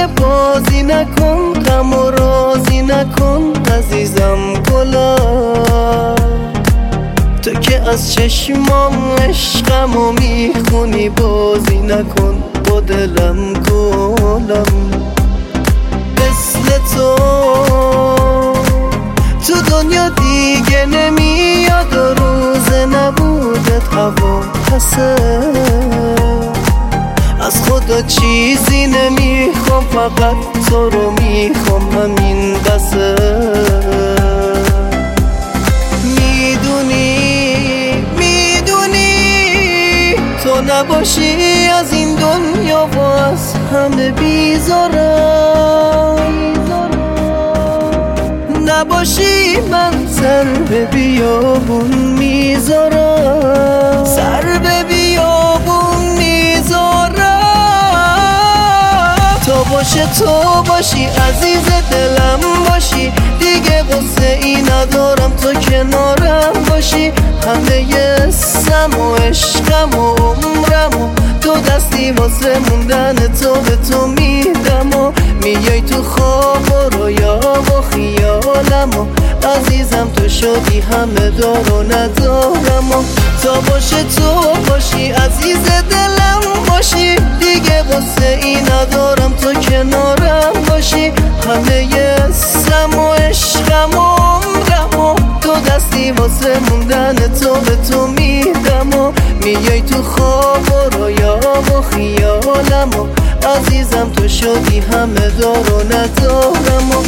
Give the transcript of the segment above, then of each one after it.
دیگه بازی نکن، غم و رازی نکن عزیزم گلا. تو که از چشمام عشقمو میخونی بازی نکن با دلم گلم. مثل تو دنیا دیگه نمیاد و روز نبودت هوا پسه. از خدا چیزی نمیخوام، فقط تو رو میخوام، همین بسه. میدونی تو نباشی از این دنیا و از همه بیزارم. نباشی من سر به بیابون میذارم، سر به بیابون میذارم. تو باشی عزیز دلم باشی، دیگه غصه ای ندارم تو کنارم باشی. همه اسم و عشقم و عمرم و تو دستی واسه موندن تو به تو میدم و میای تو خواب و رویا و خیالم و عزیزم تو شدی همه دار و ندارم و تو باشی عزیز دلم باشی، دیگه غصه ای ندارم تو کنارم باشی. همه اسم و عشقم و عمرم و تو دستی واسه موندن تو به تو میدم و میای تو خواب و رویا و خیالم و عزیزم تو شدی همه دار و ندارم و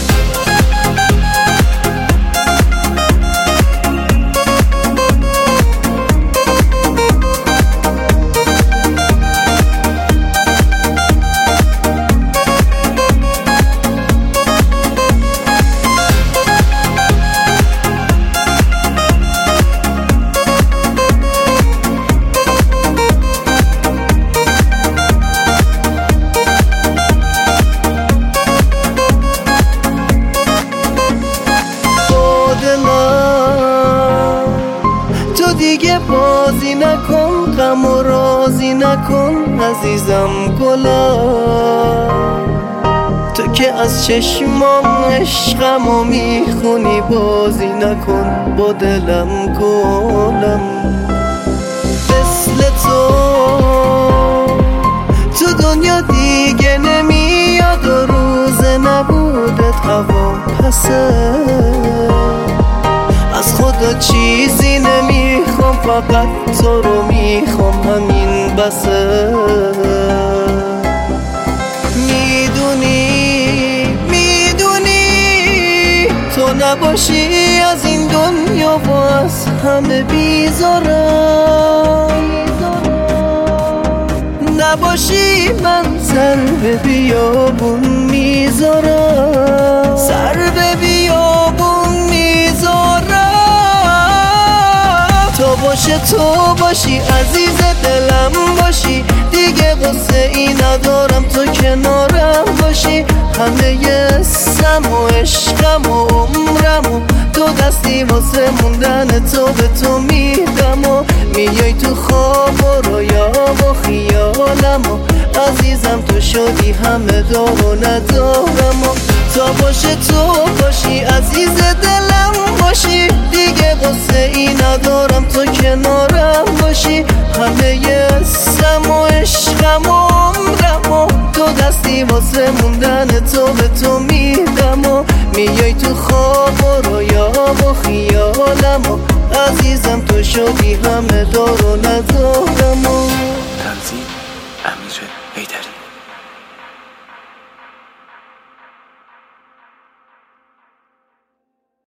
دیگه بازی نکن، غم و رازی نکن عزیزم گلا. تو که از چشمام عشقمو میخونی بازی نکن با دلم گلم. مثل تو دنیا دیگه نمیاد و روز نبودت هوا پسه. از خدا چیزی نمیخوام، فقط تو رو میخوام، همین بسه. میدونی تو نباشی از این دنیا و از همه بیزارم. نباشی من سر به بیابون میذارم، سر به بیابون میذارم. تو باشی عزیز دلم باشی، دیگه غصه ای ندارم تو کنارم باشی. همه اسم و عشقم و عمرم و تو دستی واسه موندن تو به تو میدم و میای تو خواب و رویا و خیالم و عزیزم تو شدی همه دار و ندارم و تو باشی عزیز دلم باشی، دیگه غصه ای ندارم تو کنارم باشی. همه اسم و عشقم و عمرم و تو دستی واسه موندن تو به تو میدم و میای تو خواب و رویا و خیالم و عزیزم تو شدی همه دار و ندارم و تنظیم امیره.